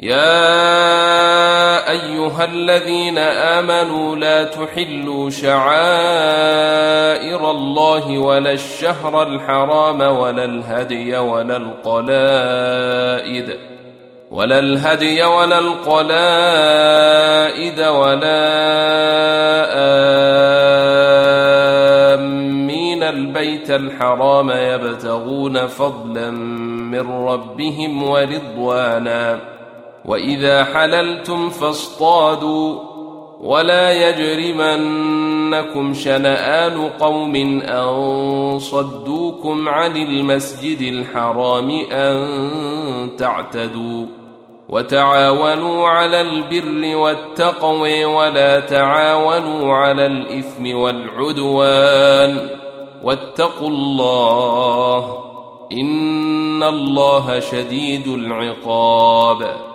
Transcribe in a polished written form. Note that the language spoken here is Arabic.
يا أيها الذين آمنوا لا تحلوا شعائر الله ولا الشهر الحرام ولا الهدي ولا القلائد ولا آمين البيت الحرام يبتغون فضلا من ربهم ورضوانا وإذا حللتم فاصطادوا ولا يجرمنكم شنآن قوم أن صدوكم عن المسجد الحرام أن تعتدوا وتعاونوا على البر والتقوى ولا تعاونوا على الإثم والعدوان واتقوا الله إن الله شديد العقاب.